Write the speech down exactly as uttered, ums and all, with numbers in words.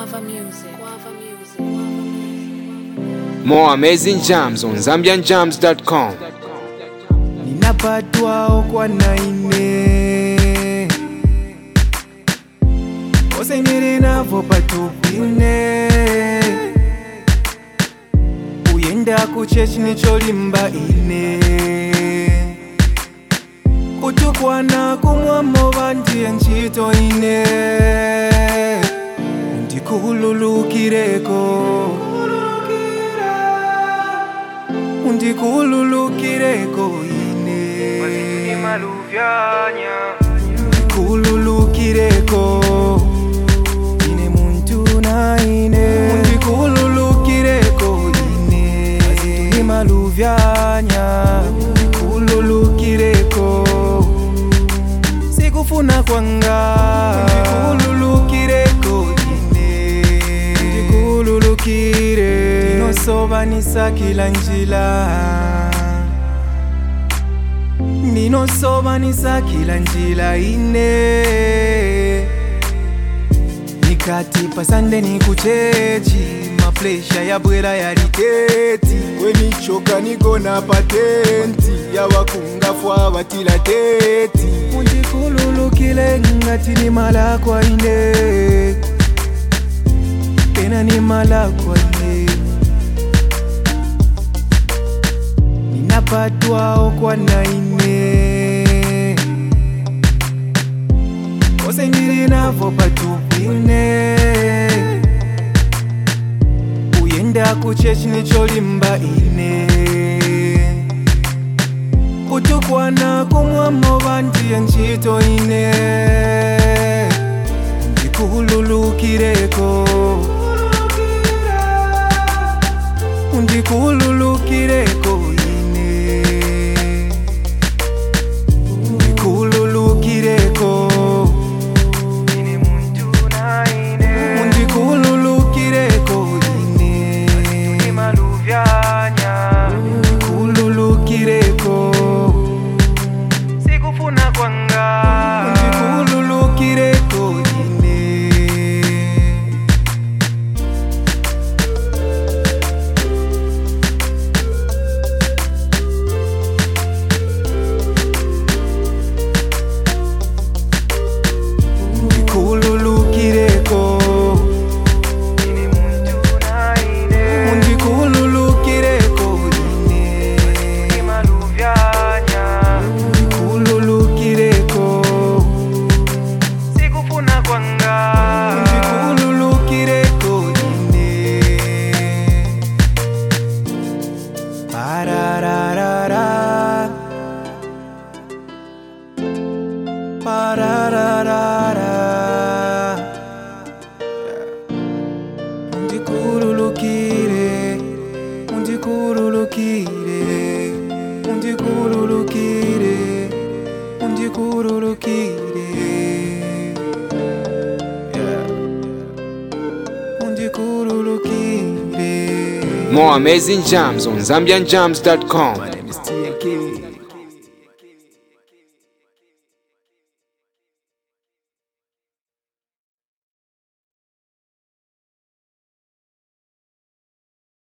Guava Music. Guava Music. More amazing jams on zambian jams dot com. Ninapatwa okwa naine Osenere navo patupine Uyenda kuchechi nicholimba ine Kutukwana kumwamo bandiye nchito ine Undikululukireko Undikululukireko ine Mazituni maluvyanya Undikululukireko Ine muntu na ine Undikululukireko ine Mazituni maluvyanya Undikululukireko Sikufuna kwanga Undikululukireko ine Undikululukire Ninosobanisa kila njila Ninosobanisa kila njila ine Nikati pasande ni kuchechi Maplesha ya bwera ya riketi Kweni choka niko na patenti Ya wakunga fwa watila teti Undikululukile ngati ni mala kwa ine Pena ni mala kwa ine Ninapatwa okwa naine Oseniri navo patupine Uyenda kuchechi nicholimba ine Kutukwana kumwamo bandiye nchito ine Undikululukireko Undikululukireko ine Undikululukireko Ine muntu na ine Undikululukireko ine Mazituni maluvyanya Undikululukireko Sikufuna kwanga Undikululukireko ine Undikululukireko Ine muntu na ine Undikululukireko ine Mazituni maluvyanya Undikululukireko Sikufuna kwanga Undikululukireko ine Parararara Parararara Undikululukire Undikululukire Undikululukire Undikululukire Yeah Undikululukire More amazing jams on zambian jams dot com. My name is T A K